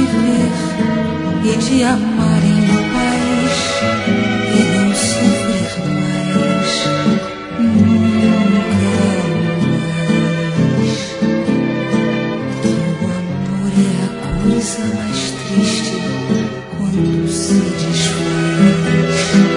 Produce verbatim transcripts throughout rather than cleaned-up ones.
viver e de amar em paz e não sofrer mais, nunca mais. Que o amor é a coisa mais triste quando se desfaz.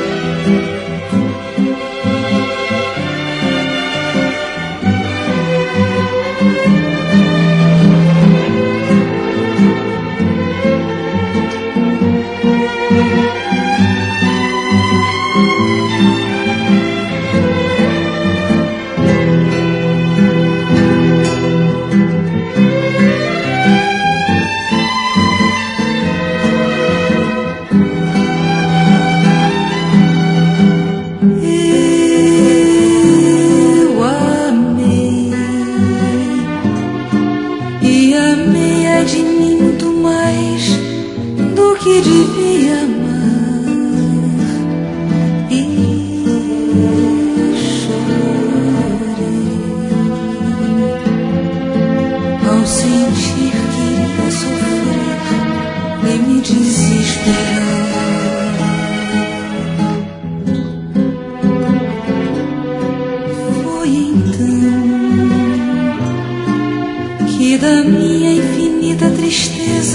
Que devia amar e chorei ao sentir que iria sofrer e me desesperar. Foi então que da minha infinita tristeza